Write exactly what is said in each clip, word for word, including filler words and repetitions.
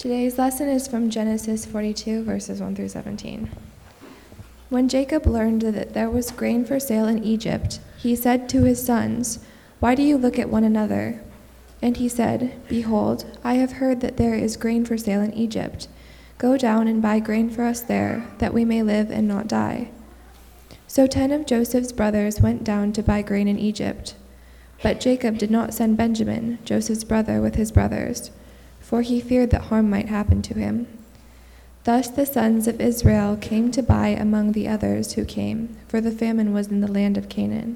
Today's lesson is from Genesis forty-two, verses one through seventeen. When Jacob learned that there was grain for sale in Egypt, he said to his sons, "Why do you look at one another?" And he said, "Behold, I have heard that there is grain for sale in Egypt. Go down and buy grain for us there, that we may live and not die." So ten of Joseph's brothers went down to buy grain in Egypt. But Jacob did not send Benjamin, Joseph's brother, with his brothers, for he feared that harm might happen to him. Thus the sons of Israel came to buy among the others who came, for the famine was in the land of Canaan.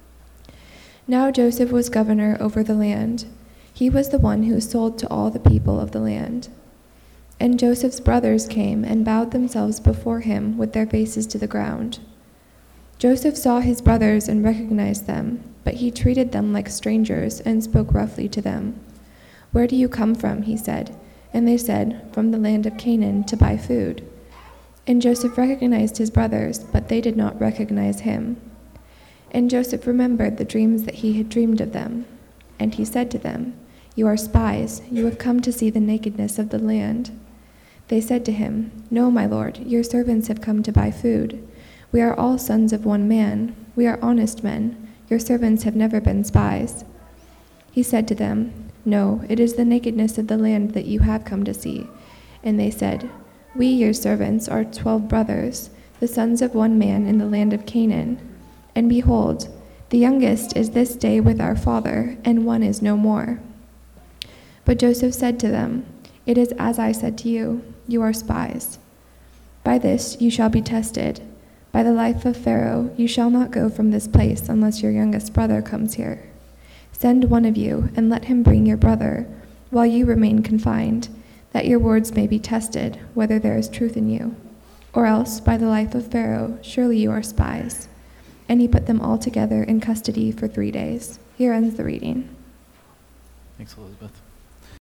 Now Joseph was governor over the land. He was the one who sold to all the people of the land. And Joseph's brothers came and bowed themselves before him with their faces to the ground. Joseph saw his brothers and recognized them, but he treated them like strangers and spoke roughly to them. "Where do you come from?" he said. And they said, "From the land of Canaan to buy food." And Joseph recognized his brothers, but they did not recognize him. And Joseph remembered the dreams that he had dreamed of them. And he said to them, "You are spies. You have come to see the nakedness of the land." They said to him, "No, my lord, your servants have come to buy food. We are all sons of one man. We are honest men. Your servants have never been spies." He said to them, "No, it is the nakedness of the land that you have come to see." And they said, "We, your servants, are twelve brothers, the sons of one man in the land of Canaan. And behold, the youngest is this day with our father, and one is no more." But Joseph said to them, "It is as I said to you, you are spies. By this you shall be tested. By the life of Pharaoh, you shall not go from this place unless your youngest brother comes here. Send one of you, and let him bring your brother, while you remain confined, that your words may be tested, whether there is truth in you. Or else, by the life of Pharaoh, surely you are spies." And he put them all together in custody for three days. Here ends the reading. Thanks, Elizabeth.